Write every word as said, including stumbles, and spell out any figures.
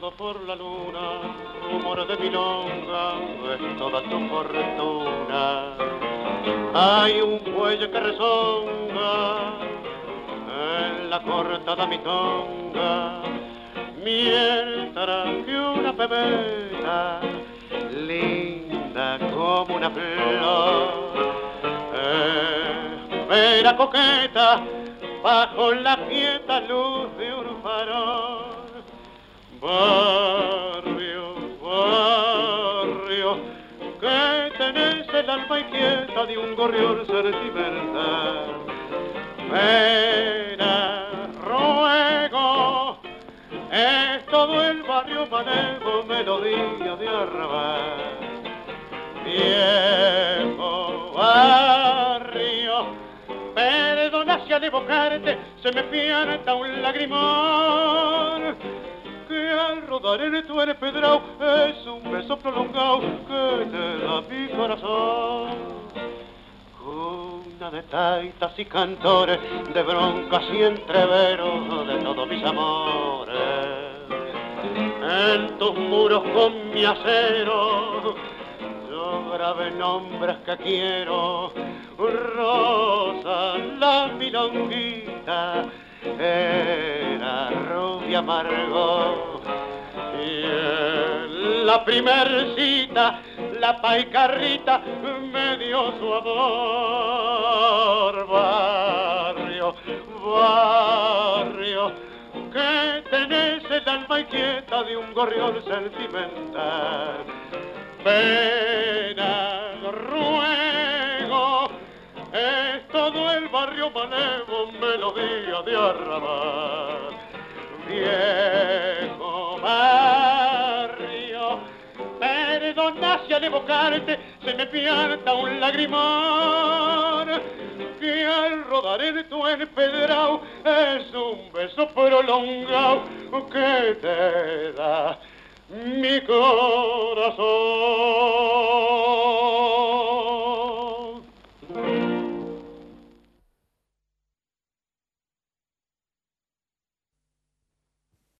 guiado por la luna, rumor de milonga, es toda tu fortuna. Hay un fuelle que rezonga en la cortada mitonga, mientras que una pebeta linda como una flor espera coqueta bajo la quieta luz de un farol. Barrio, barrio, que tenés el alma inquieta de un gorrión sentimental. Pena, ruego, es todo el barrio manejo, melodía de arrabal. Viejo barrio, perdona si al evocarte se me pianta un lagrimón, que al rodar en tu empedrado es un beso prolongado que te da mi corazón. Cuna de taitas y cantores, de broncas y entreveros de todos mis amores, en tus muros con mi acero yo grabé nombres que quiero. Rosa, la milonguita, era rubia amargo, y en la primer cita la paicarrita me dio su amor. Barrio, barrio, que tenés el alma inquieta de un gorrión sentimental. Pena, ruego, es todo el barrio manejo, melodía de arrabal. Viejo barrio, perdona si al evocarte se me pianta un lagrimón, que al rodar en tu empedrado es un beso prolongado que te da mi corazón.